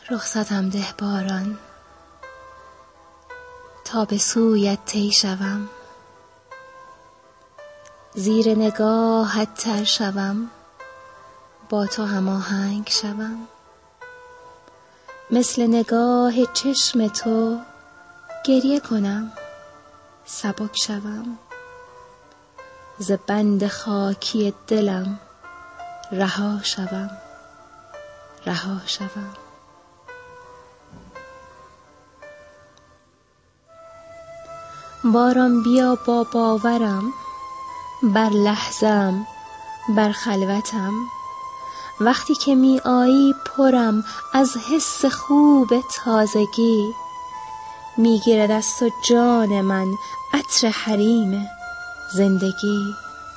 رخصتم ده باران تا به سویت طی شوم، زیر نگاهت تر شوم، با تو هماهنگ شوم. مثل نگاه چشم تو گریه کنم، سبک شوم. ز بند خاکی دلم رها شوم، رها شوم. باران بیا با باورم، بر لحظه‌ام، بر خلوتم. وقتی که می آیی پرم از حس خوب تازگی، می گیرد از تو جان من عطر حریم زندگی.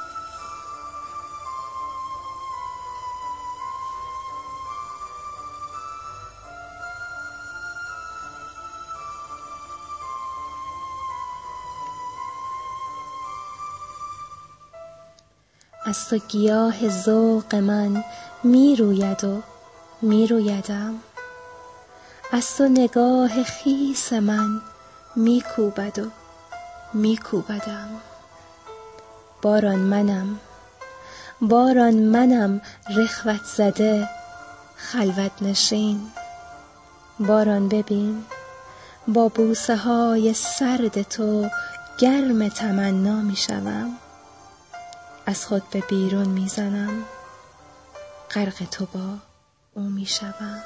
از تو گیاه ذوق من می روید و می رویدم، از تو نگاه خیس من می کوبد و می کوبدم. باران منم، باران منم رخوت زده خلوت نشین. باران ببین با بوسه های سرد تو گرم تمنا می شوم. از خود به بیرون می زنم، غرق تو با او می شوم.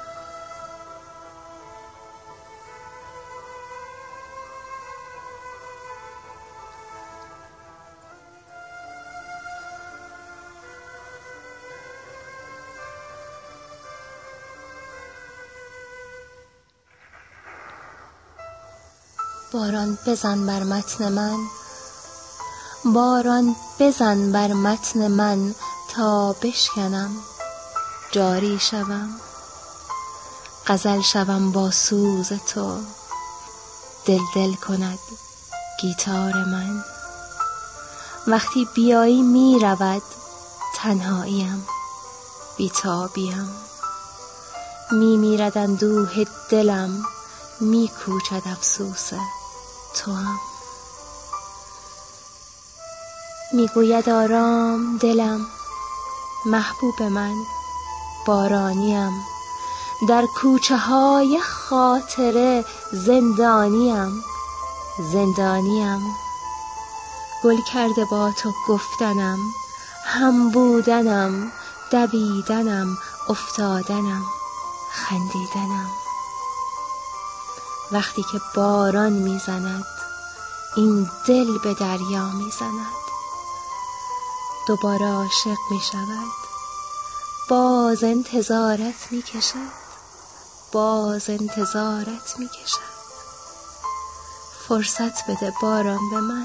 باران بزن بر متن من، باران بزن بر متن من تا بشکنم، جاری شوم. غزل شوم با سوز تو، دل دل کند گیتار من. وقتی بیایی می رود تنهاییم، بی‌تابیم. می میرد اندوه دلم، می کوچد افسوس توام. می گوید آرام دلم، محبوب من بارانیم. در کوچه های خاطره زندانیم، زندانیم. گل کرده با تو گفتنم، هم بودنم، دویدنم، افتادنم، خندیدنم. وقتی که باران میزند این دل به دریا میزند، دوباره عاشق میشود، باز انتظارت میکشد، باز انتظارت میکشد. فرصت بده باران به من،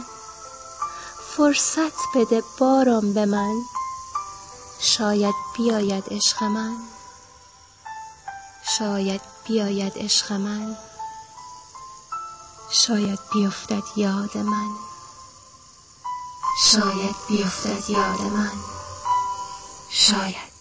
فرصت بده باران به من. شاید بیاید عشق من، شاید بیاید عشق من. شاید بیفتد یاد من، شاید بیفتد یاد من. شاید